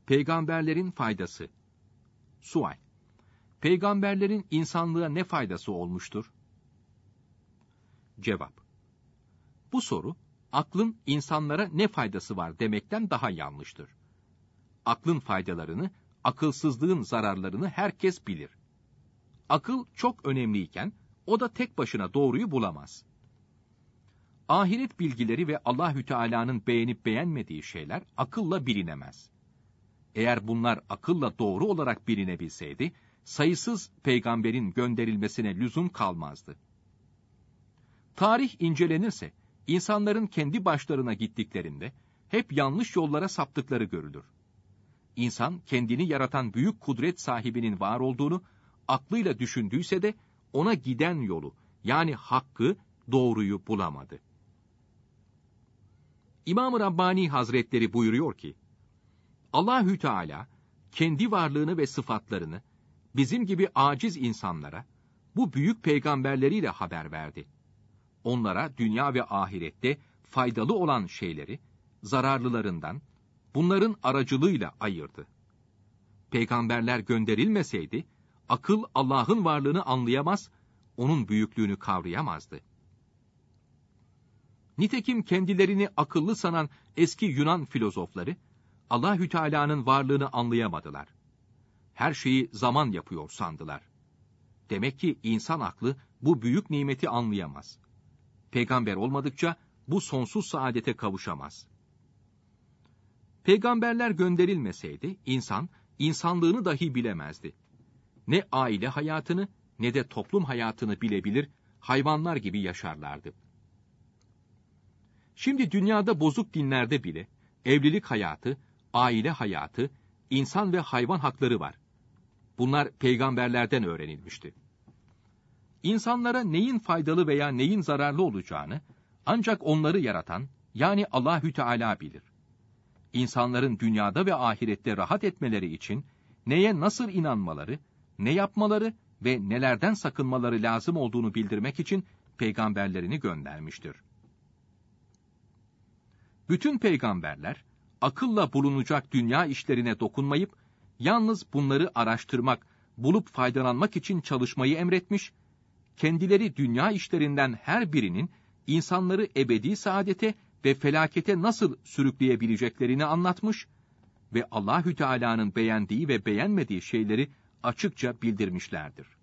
Peygamberlerin faydası. Sual: Peygamberlerin insanlığa ne faydası olmuştur? Cevap: Bu soru, aklın insanlara ne faydası var demekten daha yanlıştır. Aklın faydalarını, akılsızlığın zararlarını herkes bilir. Akıl çok önemliyken, o da tek başına doğruyu bulamaz. Ahiret bilgileri ve Allahü Teala'nın beğenip beğenmediği şeyler akılla bilinemez. Eğer bunlar akılla doğru olarak bilinebilseydi, sayısız peygamberin gönderilmesine lüzum kalmazdı. Tarih incelenirse, insanların kendi başlarına gittiklerinde, hep yanlış yollara saptıkları görülür. İnsan, kendini yaratan büyük kudret sahibinin var olduğunu, aklıyla düşündüyse de, ona giden yolu, yani hakkı, doğruyu bulamadı. İmam-ı Rabbani Hazretleri buyuruyor ki, Allahü Teala, kendi varlığını ve sıfatlarını, bizim gibi aciz insanlara, bu büyük peygamberleriyle haber verdi. Onlara dünya ve ahirette faydalı olan şeyleri, zararlılarından, bunların aracılığıyla ayırdı. Peygamberler gönderilmeseydi, akıl Allah'ın varlığını anlayamaz, onun büyüklüğünü kavrayamazdı. Nitekim kendilerini akıllı sanan eski Yunan filozofları, Allahü Teala'nın varlığını anlayamadılar. Her şeyi zaman yapıyor sandılar. Demek ki insan aklı bu büyük nimeti anlayamaz. Peygamber olmadıkça bu sonsuz saadete kavuşamaz. Peygamberler gönderilmeseydi insan, insanlığını dahi bilemezdi. Ne aile hayatını ne de toplum hayatını bilebilir, hayvanlar gibi yaşarlardı. Şimdi dünyada bozuk dinlerde bile evlilik hayatı, aile hayatı, insan ve hayvan hakları var. Bunlar peygamberlerden öğrenilmişti. İnsanlara neyin faydalı veya neyin zararlı olacağını ancak onları yaratan, yani Allahü Teala bilir. İnsanların dünyada ve ahirette rahat etmeleri için neye nasıl inanmaları, ne yapmaları ve nelerden sakınmaları lazım olduğunu bildirmek için peygamberlerini göndermiştir. Bütün peygamberler, akılla bulunacak dünya işlerine dokunmayıp, yalnız bunları araştırmak, bulup faydalanmak için çalışmayı emretmiş, kendileri dünya işlerinden her birinin insanları ebedi saadete ve felakete nasıl sürükleyebileceklerini anlatmış ve Allahü Teala'nın beğendiği ve beğenmediği şeyleri açıkça bildirmişlerdir.